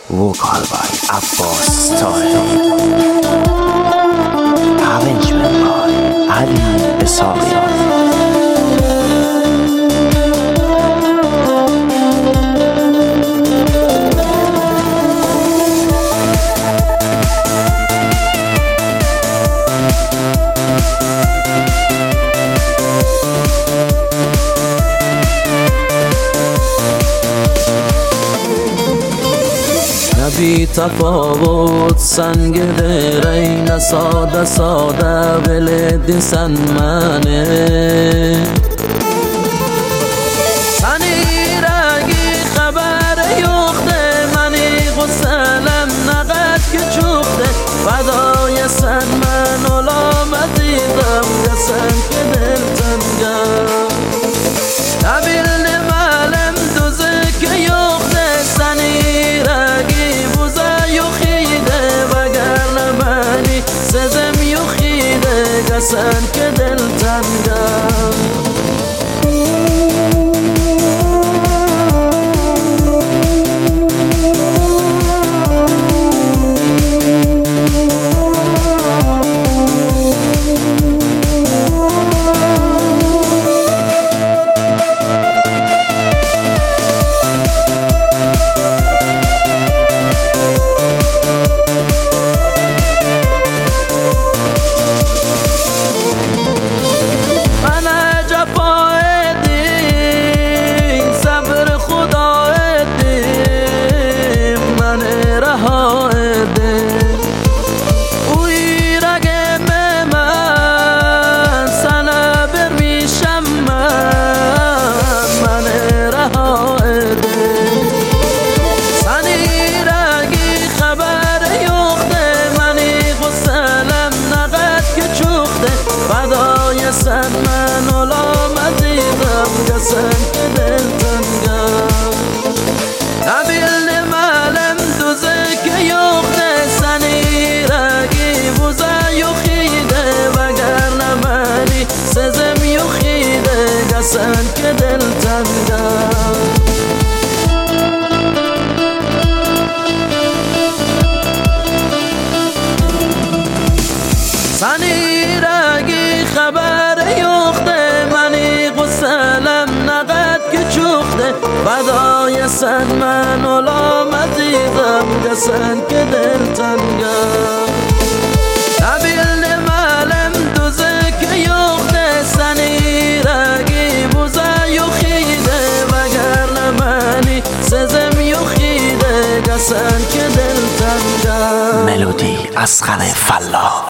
vocal by Abbas Tahiri, arrangement by Ali Esari. بی تفاوت سنگ درین ساده ساده ولدین سن منه سنی رگی خبر یخته منی غسلم نقد که چوخته فدای سن من علامت دیدم گسن که دل تنگم نبیل نمالم دوزه که یخته سنی رگی سزم یخیده گسن که دل تنگم سن من علامت دیدم گسن که دل تنگم نبیل نمالم دوزه که یخته سنی رگی بوزه یخیده وگر نمانی سزم یخیده گسن که دل تنگم سنی رگی خبر یخته منی غسلم نقد که چوخته فدای سن من علامت دیدم گسن که دل تنگم نبیل نمالم دوزه که یخته سنی رگی بوزه یخیده وگر نمانی سزم یخیده گسن که دل تنگم ملودی اصغر فلاح.